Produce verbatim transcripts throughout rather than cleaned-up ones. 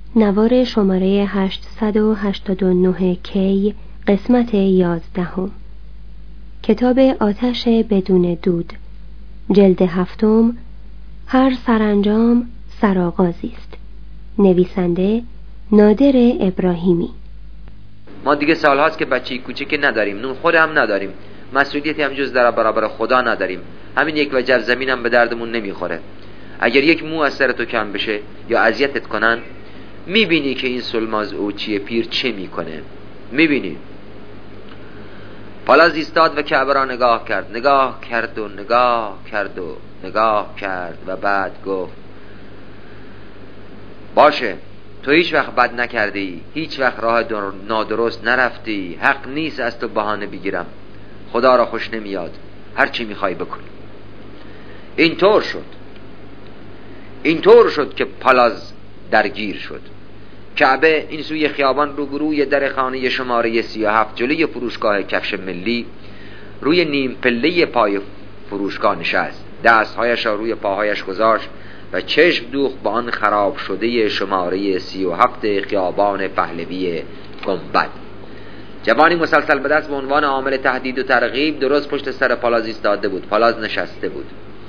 نوار شماره هشتصد و هشتاد و نه کی قسمت یازدهم. کتاب آتش بدون دود، جلد هفتم. هر سرانجام سرآغازی است. نویسنده نادر ابراهیمی. ما دیگه سالهاست که بچه کوچیک نداریم، نون خودم نداریم، مسئولیتی هم جز در برابر خدا نداریم. همین یک وجب زمین هم به دردمون نمیخوره. اگر یک مو از سر تو کم بشه یا اذیتت کنن، میبینی که این سلماز اوچی پیر چه میکنه. میبینی پالاز ایستاد و کعبه را نگاه کرد، نگاه کرد و نگاه کرد و نگاه کرد و بعد گفت باشه، تو هیچ وقت بد نکردی، هیچ وقت راه نادرست نرفتی، حق نیست از تو بهانه بگیرم، خدا را خوش نمیاد، هر چی میخوای بکن. اینطور شد اینطور شد که پالاز درگیر شد. کعبه این سوی خیابان روبروی در خانه شماره سی و هفت جلوی فروشگاه کفش ملی روی نیم پله پای فروشگاه نشست، دستهایش را روی پاهایش گذاشت و چشم دوخت با آن خراب شده شماره سی و هفت خیابان پهلوی گنبد. جوانی مسلسل به دست به عنوان عامل تهدید و ترغیب درست پشت سر پالاز ایستاده بود. پالاز نشسته بود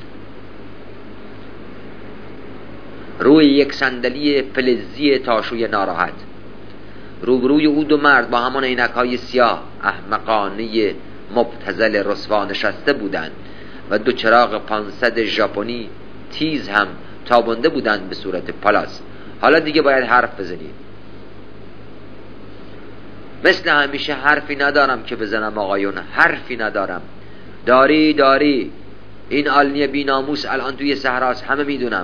روی یک صندلی فلزی تاشوی ناراحت. روبروی او دو مرد با همان عینک‌های سیاه احمقانه مبتذل رسوا نشسته بودند و دو چراغ پانصد ژاپنی تیز هم تابنده بودند به صورت پالاز. حالا دیگه باید حرف بزنی. مثل همیشه حرفی ندارم که بزنم آقایون، حرفی ندارم. داری داری این آلنی بی ناموس الان توی صحراست، همه میدونم.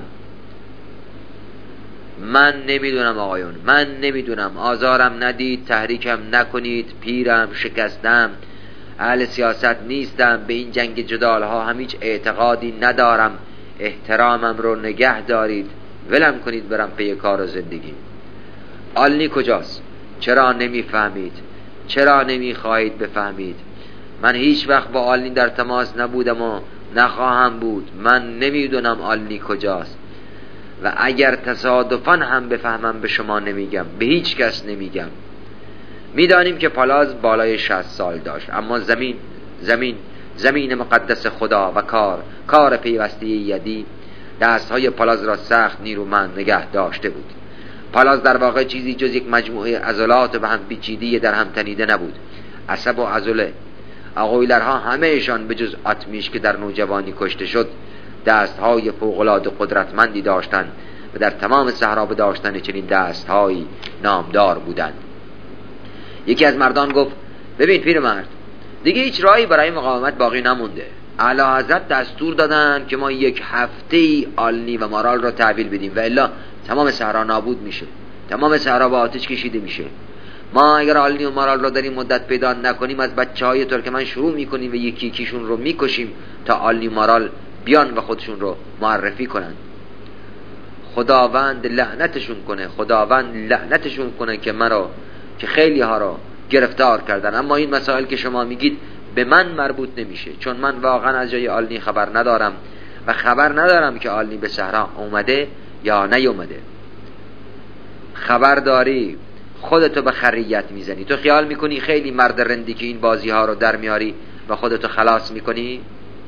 من نمیدونم آقایون، من نمیدونم. آزارم ندید، تحریکم نکنید، پیرم، شکستم، اهل سیاست نیستم، به این جنگ جدال ها هم هیچ اعتقادی ندارم. احترامم رو نگه دارید، ولم کنید برم پی کار و زندگی. آلنی کجاست؟ چرا نمیفهمید؟ چرا نمیخواهید بفهمید؟ من هیچ وقت با آلنی در تماس نبودم و نخواهم بود. من نمیدونم آلنی کجاست و اگر تصادفاً هم بفهمم به شما نمیگم، به هیچ کس نمیگم. میدانیم که پالاز بالای شصت سال داشت، اما زمین زمین زمین مقدس خدا و کار کار پیوسته یدی دستهای پالاز را سخت نیرومند نگه داشته بود. پالاز در واقع چیزی جز یک مجموعه عضلات به هم پیچیده در هم تنیده نبود. عصب و عضله اقویلرها همهشان به جز آتمیش که در نوجوانی کشته شد دستهای فوق‌العاده قدرتمندی داشتند و در تمام صحرا به داشتن چنین دستهایی نامدار بودند. یکی از مردان گفت ببین پیرمرد، دیگه هیچ راهی برای مقاومت باقی نمونده. اعلی حضرت دستور دادن که ما یک هفته آلنی و مارال را تحویل بدیم و الا تمام صحرا نابود میشه، تمام صحرا با آتش کشیده میشه. ما اگر آلنی و مارال را در این مدت پیدا نکنیم از بچهای ترکمن شروع میکنیم و یکی یکیشون رو میکشیم تا آلنی و مارال بیان و خودشون رو معرفی کنن. خداوند لعنتشون کنه، خداوند لعنتشون کنه که مرا که خیلی ها رو گرفتار کردن. اما این مسائل که شما میگید به من مربوط نمیشه، چون من واقعا از جای آلنی خبر ندارم و خبر ندارم که آلنی به صحرا اومده یا نیومده. خبر داری خودتو به خریت میزنی. تو خیال میکنی خیلی مرد رندی که این بازی ها رو در میاری و خودتو خلاص میکنی؟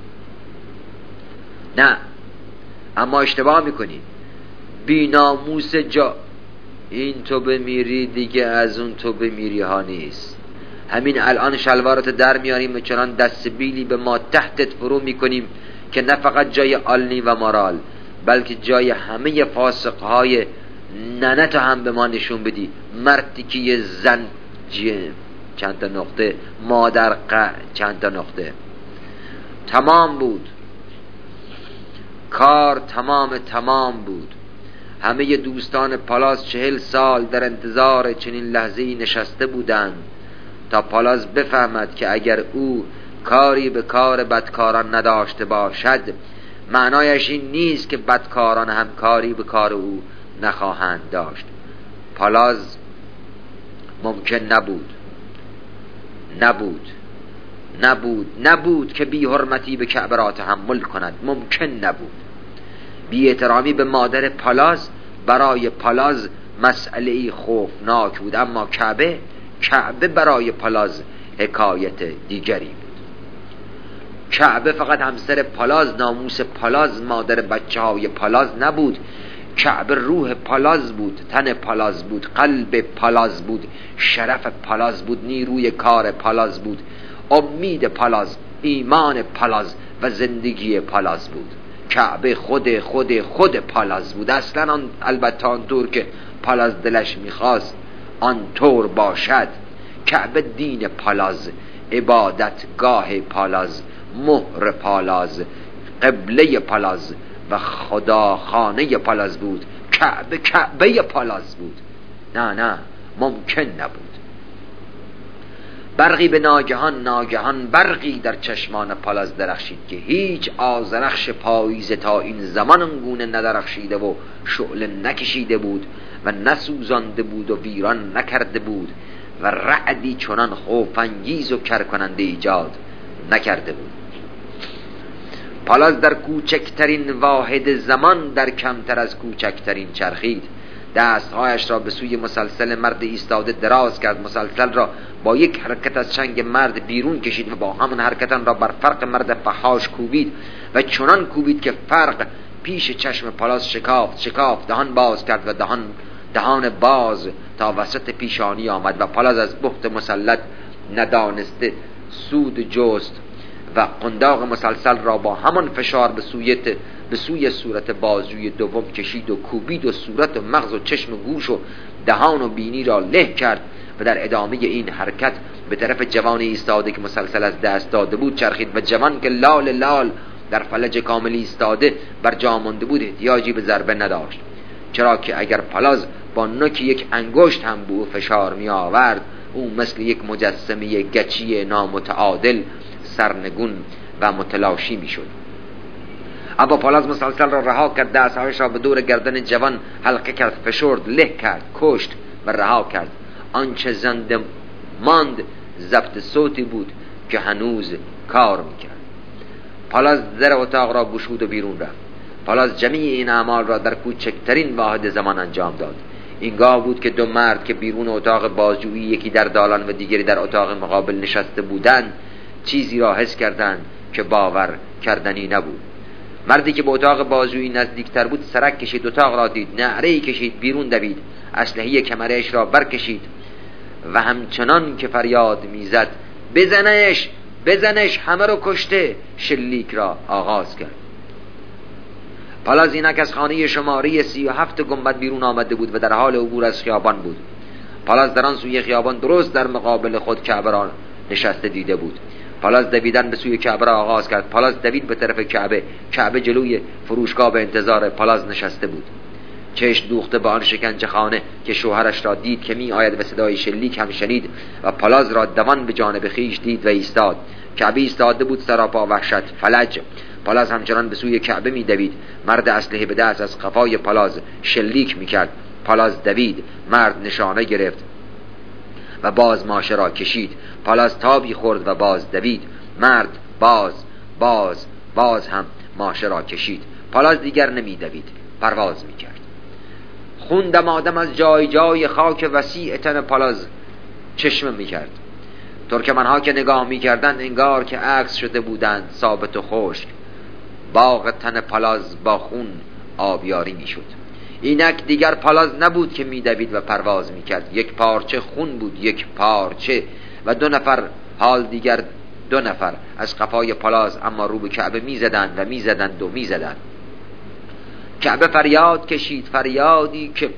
نه، اما اشتباه میکنی. بی ناموس جا این تو بمیری دیگه از اون تو بمیری ها نیست. همین الان شلوارت در میاریم و چنان دست بیلی به ما تحتت فرو میکنیم که نه فقط جای آلنی و مارال بلکه جای همه فاسقهای ننت هم به ما نشون بدی. مردی که یه زن جیم چند تا نقطه مادر ق چند تا نقطه. تمام بود کار، تمام تمام بود. همه دوستان پالاز چهل سال در انتظار چنین لحظه‌ای نشسته بودند تا پالاز بفهمد که اگر او کاری به کار بدکاران نداشته باشد معنایش این نیست که بدکاران هم کاری به کار او نخواهند داشت. پالاز ممکن نبود نبود نبود نبود که بی حرمتی به کعبه را تحمل کند. ممکن نبود. بی احترامی به مادر پالاز برای پالاز مسئله خوفناک بود، اما کعبه کعبه برای پالاز حکایت دیگری بود. کعبه فقط همسر پالاز، ناموس پالاز، مادر بچه های پالاز نبود. کعبه روح پالاز بود، تن پالاز بود، قلب پالاز بود، شرف پالاز بود، نیروی کار پالاز بود، امید پالاز، ایمان پالاز و زندگی پالاز بود. کعبه خود خود خود پالاز بود. اصلا آن البته آنطور که پالاز دلش میخواست آنطور باشد. کعبه دین پالاز، عبادتگاه پالاز، مهر پالاز، قبله پالاز و خداخانه پالاز بود. کعبه کعبه پالاز بود. نه نه ممکن نبود. برقی به ناگهان ناگهان برقی در چشمان پالاز درخشید که هیچ آذرخش پاییزه تا این زمان آنگونه ندرخشیده و شعله نکشیده بود و نسوزانده بود و ویران نکرده بود و رعدی چنان خوف‌انگیز و کرکننده ایجاد نکرده بود. پالاز در کوچکترین واحد زمان در کمتر از کوچکترین چرخید. دستهایش را به سوی مسلسل مرد ایستاده دراز کرد، مسلسل را با یک حرکت از چنگ مرد بیرون کشید و با همان حرکت آن را بر فرق مرد فحاش کوبید و چنان کوبید که فرق پیش چشم پالاز شکافت شکافت دهان باز کرد و دهان دهان باز تا وسط پیشانی آمد و پالاز از بخت مسلط ندانسته سود جست و قنداق مسلسل را با همان فشار به سویت به سوی صورت بازوی دوم کشید و کوبید و صورت و مغز و چشم و گوش و دهان و بینی را له کرد و در ادامه این حرکت به طرف جوان ایستاده که مسلسل از دست داده بود چرخید و جوان که لال لال در فلج کامل ایستاده بر جا مانده بود احتیاجی به ضربه نداشت، چرا که اگر پالاز با نوک یک انگشت هم به او فشار می آورد او مثل یک مجسمه گچی نامتعادل سرنگون و متلاشی می شد. اما پالاز مسلسل را رها کرد، دستهایش را به دور گردن جوان حلقه کرد، فشرد، له کرد، کشت و رها کرد. آنچه زنده ماند ضبط صوتی بود که هنوز کار میکرد. پالاز در اتاق را گشود و بیرون رفت. پالاز جمیع این اعمال را در کوچکترین واحد زمان انجام داد. اینگاه بود که دو مرد که بیرون اتاق بازجویی، یکی در دالان و دیگری در اتاق مقابل نشسته بودند، چیزی را حس کردند که باور کردنی نبود. مردی که به اتاق بازجویی نزدیکتر بود سرک کشید، اتاق را دید، نعره‌ای کشید، بیرون دوید، اسلحه کمرش را برکشید و همچنان که فریاد میزد بزنش بزنش همه رو کشته، شلیک را آغاز کرد. پالاز اینک از خانه شماره سی و هفت گنبد بیرون آمده بود و در حال عبور از خیابان بود. پالاز در آن سوی خیابان درست در مقابل خود کعبه را نشسته دیده بود. پالاز دویدن به سوی کعبه را آغاز کرد. پالاز دوید به طرف کعبه. کعبه جلوی فروشگاه به انتظار پالاز نشسته بود، چشم دوخته به آن شکنجه خانه که شوهرش را دید که می آید و صدای شلیک هم شنید و پالاز را دوان به جانب خیش دید و ایستاد. کعبه ایستاده بود سراپا وحشت، فلج. پالاز همچنان به سوی کعبه می دوید. مرد اسلحه به دست از قفای پالاز شلیک می کرد. پالاز دوید، مرد نشانه گرفت و باز ماشه را کشید. پالاز تابی خورد و باز دوید. مرد باز باز باز هم ماشه را کشید. پالاز دیگر نمی دوید، پرواز می کرد. خون دمادم از جای جای خاک وسیع تن پالاز چشمه می کرد. ترکمنها که نگاه می کردند انگار که عکس شده بودند، ثابت و خشک. باغ تن پالاز با خون آبیاری می شد. اینک دیگر پالاز نبود که می دوید و پرواز می کرد. یک پارچه خون بود، یک پارچه، و دو نفر، حال دیگر دو نفر از قفای پالاز اما رو به کعبه می زدند و می زدند و می زدند. کعبه فریاد کشید، فریادی که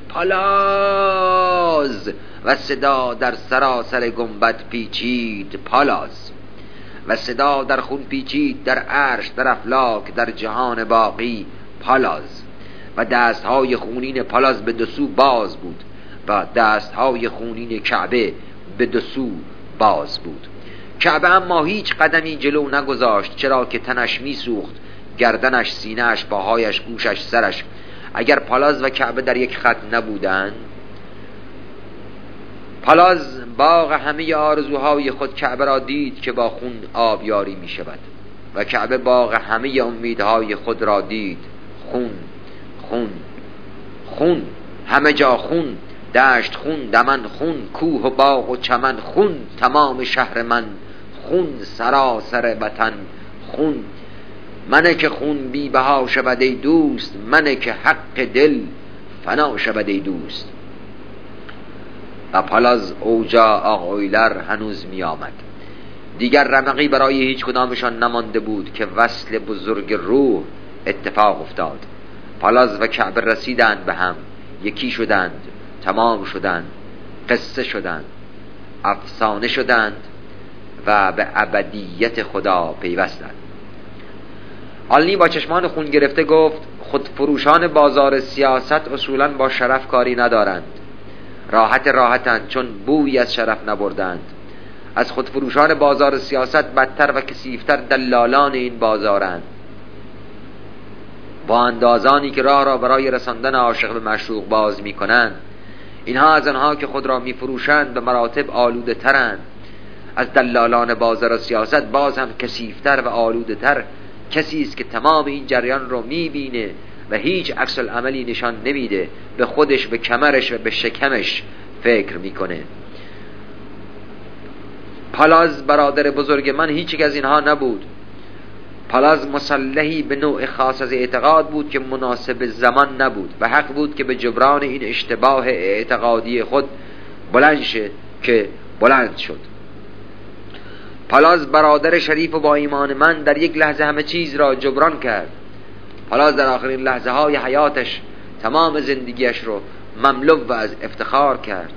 پالاز، و صدا در سراسر گنبد پیچید، پالاز، و صدا در خون پیچید، در عرش، در افلاک، در جهان باقی، پالاز. و دستهای خونین پالاز به دو سو باز بود و دستهای خونین کعبه به دو سو باز بود. کعبه اما هیچ قدمی جلو نگذاشت، چرا که تنش می سوخت، گردنش، سینه‌اش، پاهایش، گوشش، سرش. اگر پالاز و کعبه در یک خط نبودند، پالاز باغ همه آرزوهای خود کعبه را دید که با خون آبیاری می شود و کعبه باغ همه امیدهای خود را دید، خون خون خون، همه جا خون. دشت خون، دمن خون، کوه و باغ و چمن خون، تمام شهر من خون، سراسر وطن خون. منه که خون بی بها شود ای دوست، منه که حق دل فنا شود ای دوست. و پالاز اوجا آقایلر هنوز می آمد. دیگر رمقی برای هیچ کدامشان نمانده بود که وصل بزرگ روح اتفاق افتاد. پالاز و کعبه رسیدند به هم، یکی شدند، تمام شدند، قصه شدند، افسانه شدند و به ابدیت خدا پیوستند. آلنی با چشمان خون گرفته گفت خودفروشان بازار سیاست اصولاً با شرف کاری ندارند. راحت راحتند چون بویی از شرف نبردند. از خودفروشان بازار سیاست بدتر و کثیفتر دلالان این بازارند، با اندازانی که راه را برای رساندن عاشق به معشوق باز می کنند. اینها از آنها که خود را می فروشند به مراتب آلوده ترند. از دلالان بازار سیاست باز هم کثیفتر و آلوده تر کسی است که تمام این جریان رو می بینه و هیچ عکس العملی نشان نمیده، به خودش، به کمرش و به شکمش فکر میکنه. پالاز برادر بزرگ من هیچ یک از اینها نبود. پالاز مسلحی به نوع خاص از اعتقاد بود که مناسب زمان نبود و حق بود که به جبران این اشتباه اعتقادی خود بلند شه که بلند شد. پالاز برادر شریف و با ایمان من در یک لحظه همه چیز را جبران کرد. پالاز در آخرین لحظه های حیاتش تمام زندگیش رو مملو و از افتخار کرد.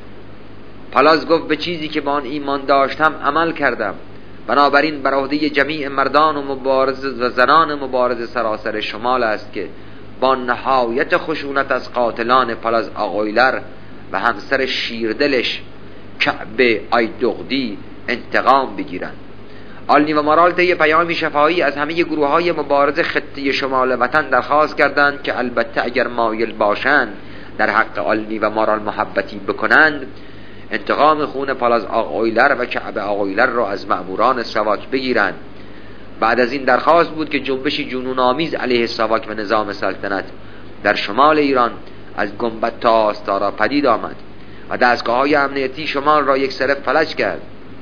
پالاز گفت به چیزی که با آن ایمان داشتم عمل کردم. بنابراین بر عهده جمیع مردان و مبارز و زنان مبارز سراسر شمال است که با نهایت خشونت از قاتلان پالاز آقایلر و همسر شیردلش کعبه ایدغدی انتقام بگیرند. آلنی و مارال طی پیامی شفاهی از همه گروه های مبارز خطه شمال وطن درخواست کردند که البته اگر مایل باشند در حق آلنی و مارال محبتی بکنند، انتقام خون پالاز آقایلر و کعبه آقایلر را از مأموران ساواک بگیرند. بعد از این درخواست بود که جنبشی جنون آمیز علیه ساواک و نظام سلطنت در شمال ایران از گنبد تا آستارا پدید آمد و دستگاه‌های امنیتی شمال را یک سره فلج کرد.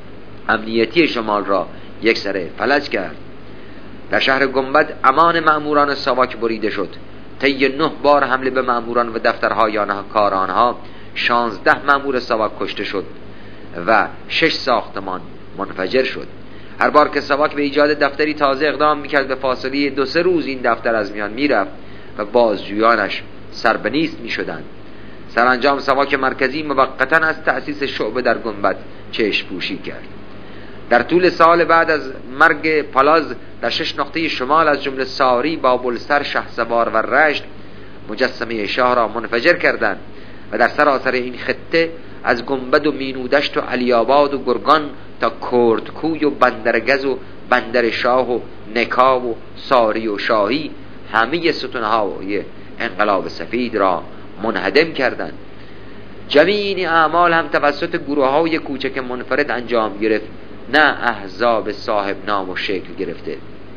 امنیتی شمال را یک سره فلج کرد. در شهر گنبد امان مأموران ساواک بریده شد. طی نه بار حمله به مأموران و دفترهای آنها کار آنها شانزده مأمور ساواک کشته شد و شش ساختمان منفجر شد. هر بار که ساواک به ایجاد دفتری تازه اقدام میکرد به فاصله دو سه روز این دفتر از میان میرفت و بازجویانش سربنیست میشدند. سرانجام ساواک مرکزی موقتا از تأسیس شعبه در گنبد چشم پوشی کرد. در طول سال بعد از مرگ پالاز در شش نقطه شمال از جمله ساری، بابلسر، شهسوار و رشت مجسمه شاه را منفجر کردند و در سراسر این خطه از گنبد و مینودشت و علیاباد و گرگان تا کردکوی و بندرگز و بندر شاه و نکا و ساری و شاهی همه ستونهای انقلاب سفید را منهدم کردند. جمیع این اعمال هم توسط گروه های کوچک منفرد انجام گرفت، نه احزاب صاحب نام و شکل گرفته.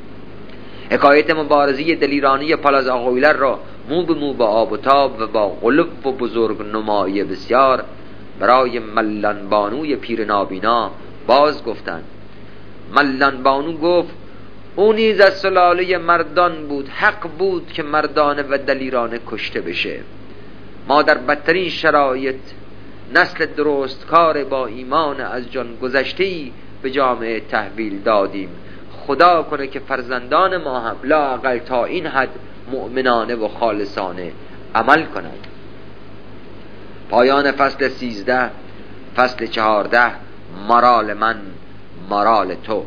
حکایت مبارزی دلیرانی پالاز آقایلر را مو به مو با آب و تاب و با غلب و بزرگ نمایی بسیار برای ملان بانوی پیر نابینا باز گفتند. ملان بانو گفت او نیز از سلاله مردان بود، حق بود که مردانه و دلیرانه کشته بشه. ما در بدترین شرایط نسل درست کار با ایمان از جان گذشته‌ای به جامعه تحویل دادیم. خدا کنه که فرزندان ما هم لااقل تا این حد مؤمنانه و خالصانه عمل کنند. پایان فصل سیزده. فصل چهارده. مرال من مرال تو.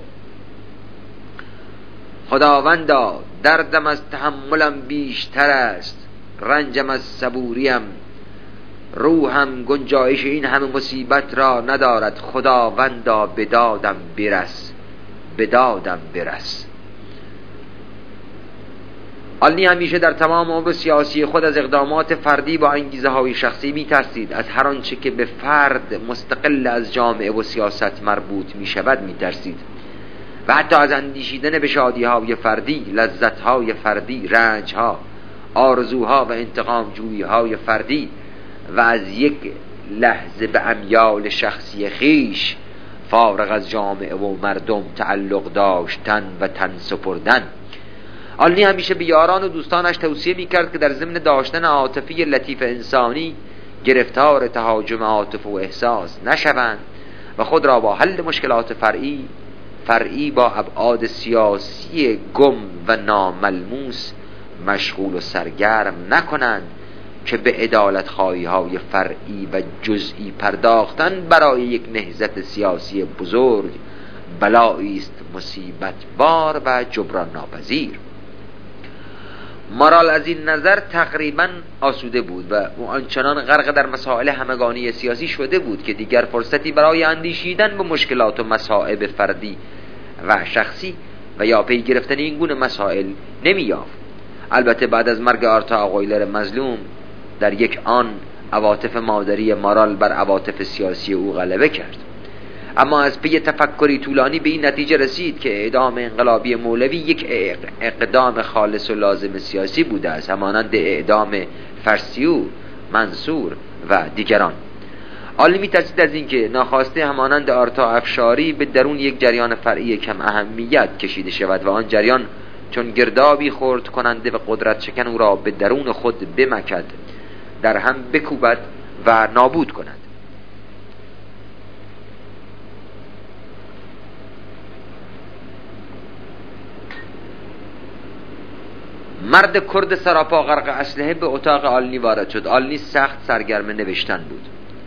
خداوندا دردم از تحملم بیشتر است، رنجم از صبوریم، روحم گنجایش این همه مصیبت را ندارد. خداوندا بدادم برس، بدادم برس. آلنی همیشه در تمام عمر سیاسی خود از اقدامات فردی با انگیزه های شخصی می ترسید. از هر آنچه که به فرد مستقل از جامعه و سیاست مربوط می شود می ترسید و حتی از اندیشیدن به شادی های فردی، لذت های فردی، رنج ها، آرزوها و انتقام جویی های فردی و از یک لحظه به امیال شخصی خیش فارغ از جامعه و مردم تعلق داشتن و تن سپردن. آلنی همیشه به یاران و دوستانش توصیه میکرد که در ضمن داشتن عاطفی لطیف انسانی گرفتار تهاجم عاطفه و احساس نشوند و خود را با حل مشکلات فرعی فرعی با ابعاد سیاسی گم و ناملموس مشغول و سرگرم نکنند که به عدالت خواهی های فرعی و جزئی پرداختن برای یک نهضت سیاسی بزرگ بلایی است مصیبت بار و جبران ناپذیر. مارال از این نظر تقریبا آسوده بود و او آنچنان غرق در مسائل همگانی سیاسی شده بود که دیگر فرصتی برای اندیشیدن به مشکلات و مصائب فردی و شخصی و یا پی گرفتن این گونه مسائل نمی یافت. البته بعد از مرگ آرتا آقایلر مظلوم در یک آن عواطف مادری مارال بر عواطف سیاسی او غلبه کرد، اما از پی تفکری طولانی به این نتیجه رسید که اعدام انقلابی مولوی یک اقدام خالص و لازم سیاسی بوده است، همانند اعدام فرسیو، منصور و دیگران. آلنی می‌ترسید از اینکه ناخواسته همانند آرتا افشاری به درون یک جریان فرعی کم اهمیت کشیده شود و آن جریان چون گردابی خرد کننده و قدرت شکن او را به درون خود بمکد، در هم بکوبد و نابود کند. مرد کرد سراپا غرق اسلحه به اتاق آلنی وارد شد. آلنی سخت سرگرم نوشتن بود.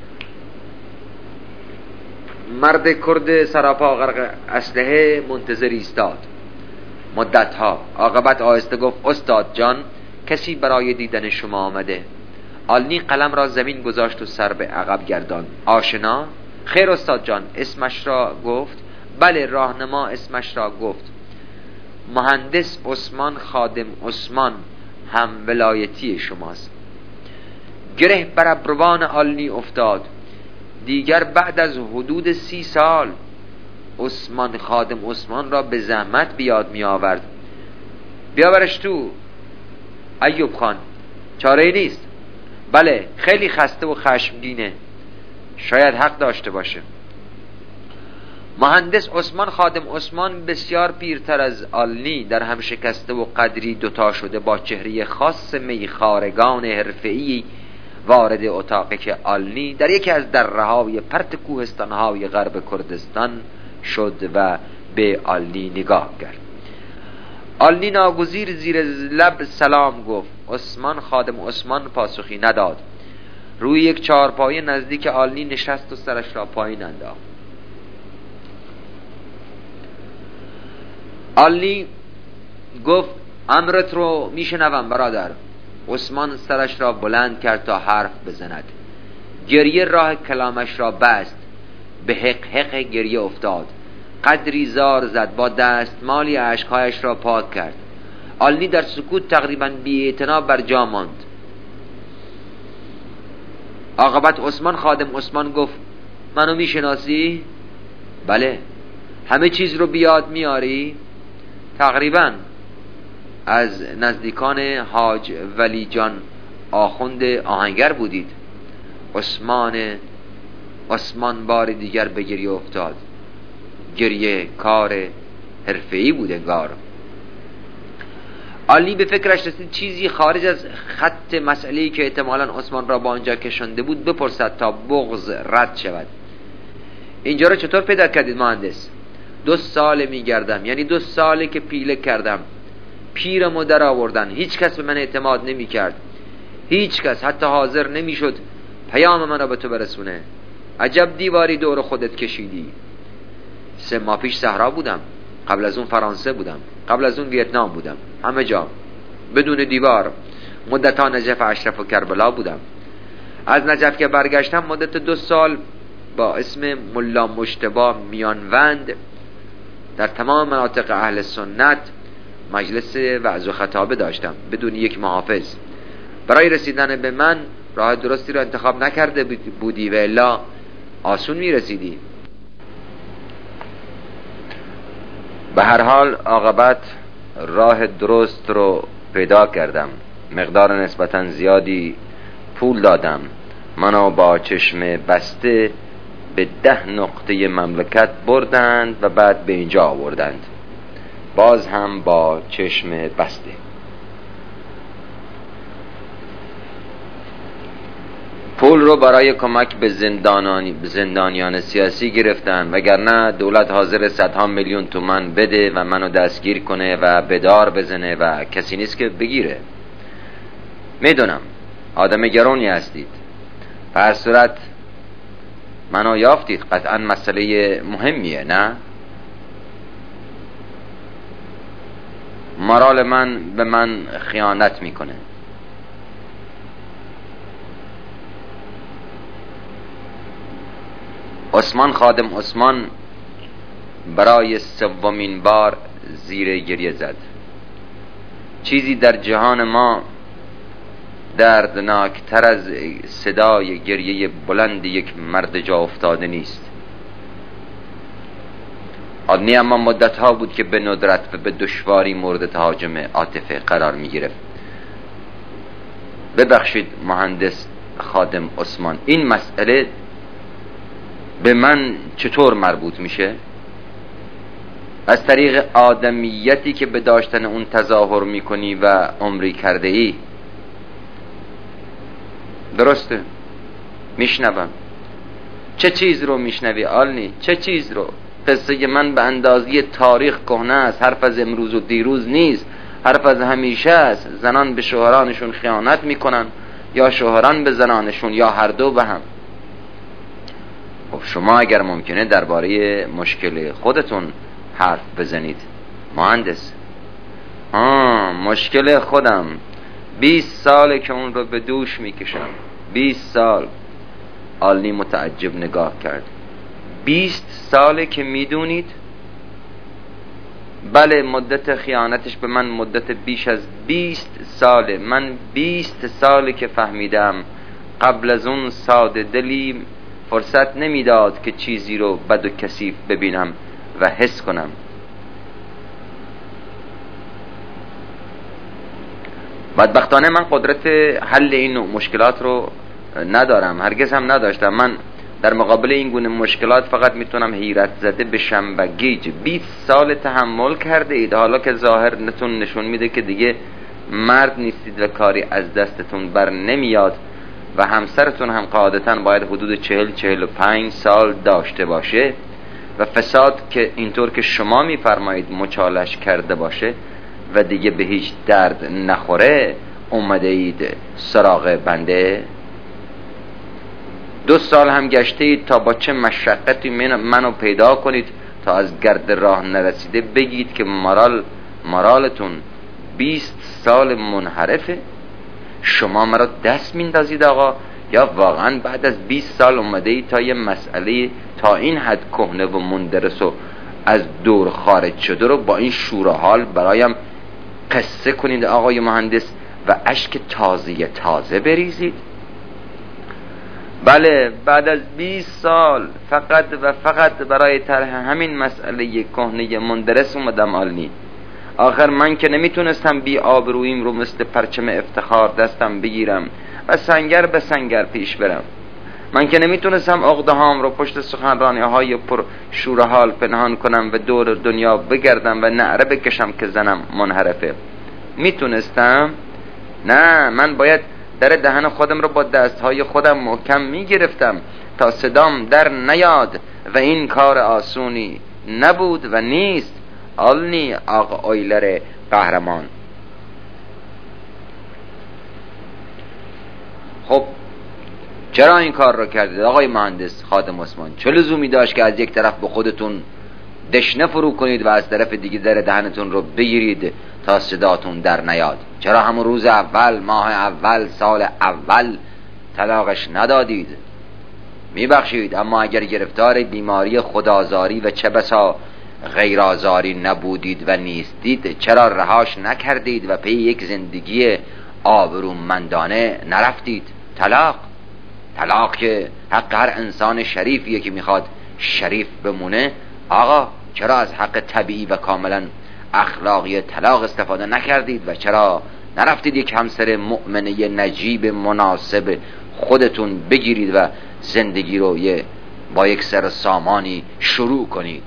مرد کرد سراپا غرق اسلحه منتظر ایستاد مدتها. عاقبت آهسته گفت استاد جان، کسی برای دیدن شما آمده. آلنی قلم را زمین گذاشت و سر به عقب گرداند. آشنا؟ خیر استاد جان. اسمش را گفت؟ بله. راهنما اسمش را گفت؟ مهندس عثمان خادم عثمان، هم ولایتی شماست. گره بر ابروان آلنی افتاد. دیگر بعد از حدود سی سال عثمان خادم عثمان را به زحمت بیاد می آورد. بیاورش تو ایوب خان، چاره نیست. بله، خیلی خسته و خشمگینه، شاید حق داشته باشه. مهندس عثمان خادم عثمان بسیار پیرتر از آلنی، در هم شکسته و قدری دوتا شده، با چهره خاص میخارگان حرفه‌ای وارد اتاقی که آلنی در یکی از دره‌های پرت کوهستان‌های غرب کردستان شد و به آلنی نگاه کرد. آلنی ناگزیر زیر لب سلام گفت. عثمان خادم عثمان پاسخی نداد. روی یک چهارپایه نزدیک آلنی نشست و سرش را پایین انداخت. آلنی گفت امرت رو میشنوم برادر. عثمان سرش را بلند کرد تا حرف بزند. گریه راه کلامش را بست. به حق حق گریه افتاد. قدری زار زد. با دستمالی اشکهایش را پاک کرد. آلنی در سکوت تقریبا بی‌اعتنا بر جا ماند. عاقبت عثمان خادم عثمان گفت منو میشناسی؟ بله. همه چیز رو بیاد میاری؟ تقریبا. از نزدیکان حاج ولی جان آخوند آهنگر بودید؟ عثمان عثمان بار دیگر به گریه افتاد. گریه کار حرفه‌ای بود انگار. آلنی به فکرش رسید چیزی خارج از خط مسئله‌ای که احتمالاً عثمان را با آنجا کشانده بود بپرسد تا بغض رد شود. اینجا را چطور پیدا کردید مهندس؟ دو ساله میگردم، یعنی دو ساله که پیله کردم. پیرمو در آوردن. هیچ کس به من اعتماد نمی کرد. هیچ کس حتی حاضر نمی شد پیام من را به تو برسونه. عجب دیواری دور خودت کشیدی. سه ماه پیش صحرا بودم، قبل از اون فرانسه بودم، قبل از اون ویتنام بودم، همه جا بدون دیوار. مدتها نجف اشرف و کربلا بودم. از نجف که برگشتم مدت دو سال با اسم ملا مجتبی میانوند در تمام مناطق اهل سنت مجلس وعظ و خطابه داشتم بدون یک محافظ. برای رسیدن به من راه درستی را انتخاب نکرده بودی و الا آسون می رسیدی. به هر حال عاقبت راه درست رو پیدا کردم. مقدار نسبتا زیادی پول دادم. منو با چشم بسته به ده نقطه مملکت بردند و بعد به اینجا آوردند، باز هم با چشم بسته. پول رو برای کمک به زندانانی به زندانیان سیاسی گرفتن، وگرنه دولت حاضر صدها میلیون تومان بده و منو دستگیر کنه و به دار بزنه و کسی نیست که بگیره. میدونم آدم گرونی هستید، به هر صورت منو یافتید، قطعا مسئله مهمیه نه؟ مورال من به من خیانت میکنه. عثمان خادم عثمان برای سومین بار زیر گریه زد. چیزی در جهان ما دردناکتر از صدای گریه بلند یک مرد جا افتاده نیست. آدمی اما مدت ها بود که به ندرت و به دشواری مورد تهاجم عاطفه قرار می گرفت. ببخشید مهندس خادم عثمان، این مسئله به من چطور مربوط میشه؟ از طریق آدمیتی که به داشتن اون تظاهر میکنی و عمری کرده ای. درسته؟ میشنوم. چه چیز رو میشنوی آلنی؟ چه چیز رو؟ قصه من به اندازی تاریخ کهنه است، حرف از امروز و دیروز نیست، حرف از همیشه است. زنان به شوهرانشون خیانت میکنن یا شوهران به زنانشون یا هر دو به هم. خب شما اگر ممکنه درباره مشکل خودتون حرف بزنید مهندس. آه مشکل خودم بیست ساله که اون رو به دوش میکشم. بیست سال. آلنی متعجب نگاه کرد. بیست ساله که میدونید؟ بله، مدت خیانتش به من مدت بیش از بیست ساله. من بیست ساله که فهمیدم. قبل از اون ساده دلی فرصت نمیداد که چیزی رو بد و کثیف ببینم و حس کنم. بدبختانه من قدرت حل این نوع مشکلات رو ندارم، هرگز هم نداشتم. من در مقابل این گونه مشکلات فقط میتونم حیرت زده بشم و گیج. بیست سال تحمل کرده اید، حالا که ظاهرتون نشون میده که دیگه مرد نیستید و کاری از دستتون بر نمیاد و همسرتون هم قاعدتاً باید حدود چهل چهل و پنج سال داشته باشه و فساد که اینطور که شما میفرمایید مچالش کرده باشه و دیگه به هیچ درد نخوره، اومده اید سراغ بنده. دو سال هم گشته اید تا با چه مشقتی منو پیدا کنید تا از گرد راه نرسیده بگید که مرال مرالتون بیست سال منحرفه. شما مرا دست میندازید آقا، یا واقعا بعد از بیست سال اومده ای تا یه مسئله تا این حد کهنه و مندرس و از دور خارج شده رو با این شور و حال برایم قصه کنید آقای مهندس و اشک تازه تازه بریزید؟ بله، بعد از بیست سال فقط و فقط برای طرح همین مسئله کهنه مندرس اومدم آلنی. آخر من که نمیتونستم بی آبروییم رو مثل پرچم افتخار دستم بگیرم و سنگر به سنگر پیش برم. من که نمیتونستم عقده هام رو پشت سخنرانی های پر شور حال پنهان کنم و دور دنیا بگردم و نعره بکشم که زنم منحرفه. میتونستم؟ نه، من باید در دهن خودم رو با دستهای خودم محکم میگرفتم تا صدام در نیاد و این کار آسونی نبود و نیست. آلنی آقا اویلر قهرمان. خب چرا این کار رو کردید آقای مهندس خادم عثمان؟ چه لزومی داشت که از یک طرف به خودتون دشنه فرو کنید و از طرف دیگه در دهنتون رو بگیرید تا صداتون در نیاد؟ چرا همون روز اول، ماه اول، سال اول طلاقش ندادید؟ میبخشید، اما اگر گرفتار بیماری خودآزاری و چه بسا غیرآزاری نبودید و نیستید، چرا رهاش نکردید و پی یک زندگی آبرومندانه نرفتید؟ طلاق طلاق که حق هر انسان شریفیه که میخواد شریف بمونه. آقا چرا از حق طبیعی و کاملا اخلاقی طلاق استفاده نکردید و چرا نرفتید یک همسر مؤمنه نجیب مناسب خودتون بگیرید و زندگی رو یه با یک سر سامانی شروع کنید.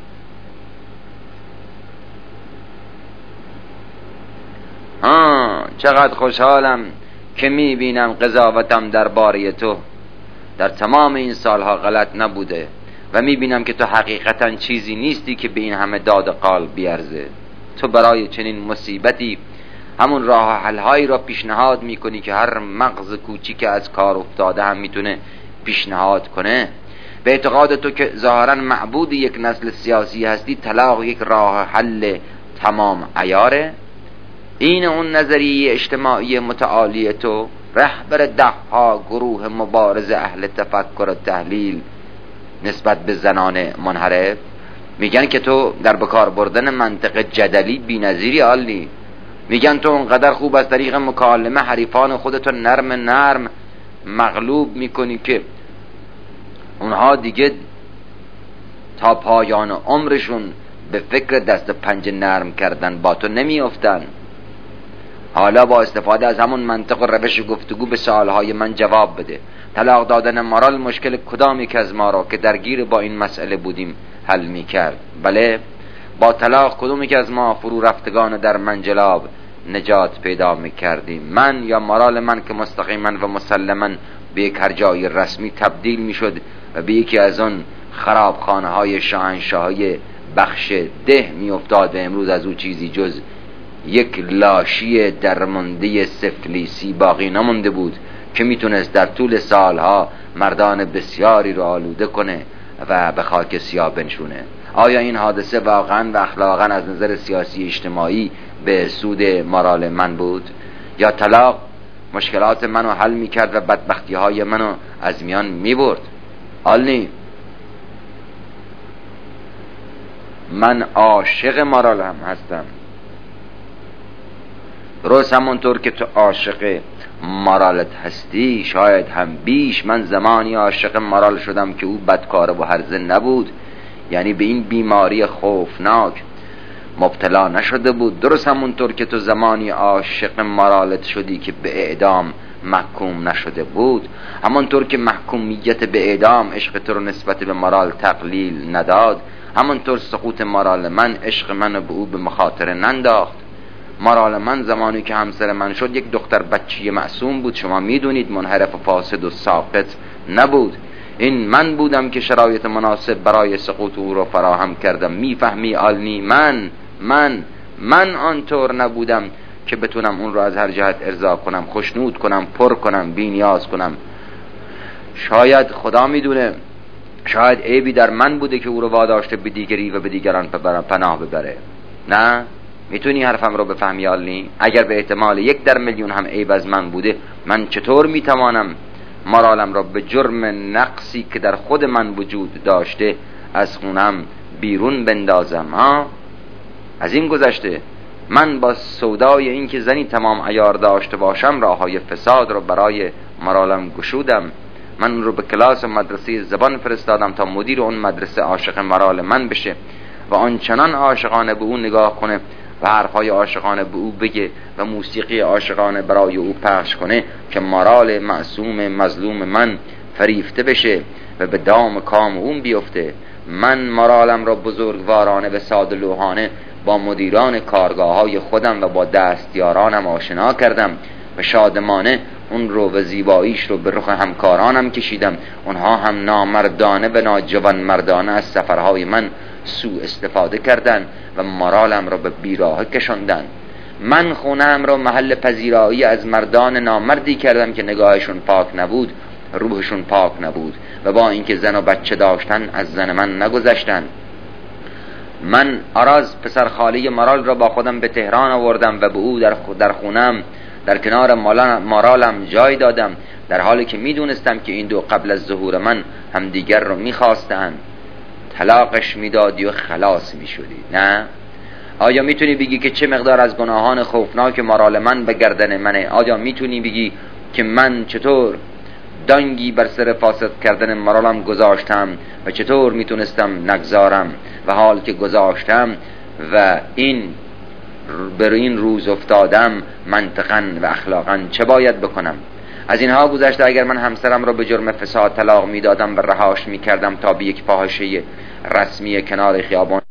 ها چقدر خوشحالم که میبینم قضاوتم در باره تو در تمام این سالها غلط نبوده و میبینم که تو حقیقتا چیزی نیستی که به این همه داد و قال بیارزه. تو برای چنین مصیبتی همون راه حل‌هایی را پیشنهاد میکنی که هر مغز کوچیک از کار افتاده هم میتونه پیشنهاد کنه. به اعتقاد تو که ظاهرا معبود یک نسل سیاسی هستی، طلاق یک راه حل تمام عیاره. این اون نظریه اجتماعی متعالی تو، رهبر ده ها گروه مبارز اهل تفکر و تحلیل نسبت به زنان منحرف، میگن که تو در بکار بردن منطق جدلی بی‌نظیری عالی. میگن تو اونقدر خوب از طریق مکالمه حریفان خودتو نرم نرم مغلوب میکنی که اونها دیگه تا پایان عمرشون به فکر دست پنجه نرم کردن با تو نمیافتن. حالا با استفاده از همون منطق و روش گفتگو به سوالهای من جواب بده. طلاق دادن مارال مشکل کدام یک از ما را که درگیر با این مسئله بودیم حل میکرد؟ بله، با طلاق کدوم یک از ما فرو رفتگان در منجلاب نجات پیدا میکردیم؟ من یا مارال من که مستقیما و مسلما به یک هرجای رسمی تبدیل میشد و به یکی از اون خرابخانه های شاهنشاهی بخش ده میافتاد و امروز از او چیزی جز یک لاشی درمانده سفلیسی باقی نمونده بود که میتونست در طول سالها مردان بسیاری رو آلوده کنه و به خاک سیاه بنشونه. آیا این حادثه واقعا و اخلاقا از نظر سیاسی اجتماعی به سود مارال من بود؟ یا طلاق مشکلات منو حل میکرد و بدبختی های منو از میان میبرد؟ آلنی، من عاشق مارالم هستم. درست همونطور که تو عاشق مارالت هستی، شاید هم بیش. من زمانی عاشق مارال شدم که او بدکار و هرزه نبود، یعنی به این بیماری خوفناک مبتلا نشده بود. درست همونطور که تو زمانی عاشق مارالت شدی که به اعدام محکوم نشده بود، همونطور که محکومیت به اعدام عشق تو رو نسبت به مارال تقلیل نداد، همونطور سقوط مارال من عشق منو به او به مخاطره ننداخت. مارال من زمانی که همسر من شد یک دختر بچی معصوم بود. شما میدونید منحرف و فاسد و ساقط نبود. این من بودم که شرایط مناسب برای سقوط او رو فراهم کردم. میفهمی آلنی؟ من من من آنطور نبودم که بتونم اون رو از هر جهت ارضا کنم، خوشنود کنم، پر کنم، بی نیاز کنم. شاید خدا میدونه، شاید عیبی در من بوده که او رو واداشته به دیگری و به دیگران پناه ببره. نه؟ میتونی حرفم رو بفهمی آلنی؟ اگر به احتمال یک در میلیون هم عیب از من بوده، من چطور میتوانم مارالم را به جرم نقصی که در خود من وجود داشته از خونم بیرون بندازم؟ ها؟ از این گذشته من با سودای این که زنی تمام عیار داشته باشم راههای فساد رو برای مارالم گشودم. من رو به کلاس مدرسه زبان فرستادم تا مدیر اون مدرسه عاشق مارال من بشه و آنچنان عاشقانه به اون نگاه کنه و حرفهای عاشقانه به او بگه و موسیقی عاشقانه برای او پخش کنه که مارال معصوم مظلوم من فریفته بشه و به دام کام اون بیفته. من مارالم را بزرگوارانه و ساده‌لوحانه با مدیران کارگاه های خودم و با دستیارانم آشنا کردم و شادمانه اون رو و زیباییش رو به رخ همکارانم کشیدم. اونها هم نامردانه و ناجوان مردانه از سفرهای من سوء استفاده کردن و مارالم را به بیراه کشوندن. من خونم را محل پذیرایی از مردان نامردی کردم که نگاهشون پاک نبود، روحشون پاک نبود و با اینکه زن و بچه داشتن از زن من نگذشتن. من آراز پسر خالی مارال را با خودم به تهران آوردم و به او در در خونم در کنار مارالم جای دادم، در حالی که میدونستم که این دو قبل از ظهور من همدیگر رو میخواستن. طلاقش میدادی و خلاص میشدی. نه؟ آیا میتونی بگی که چه مقدار از گناهان خوفناک مارال من به گردن منه؟ آیا میتونی بگی که من چطور دانگی بر سر فاسد کردن مارالم گذاشتم و چطور میتونستم نگذارم و حال که گذاشتم و این بر این روز افتادم، منطقاً و اخلاقاً چه باید بکنم؟ از اینها گذشته اگر من همسرم را به جرم فساد طلاق میدادم و رهاش میکردم تا به یک فاحشه رسمی کنار خیابان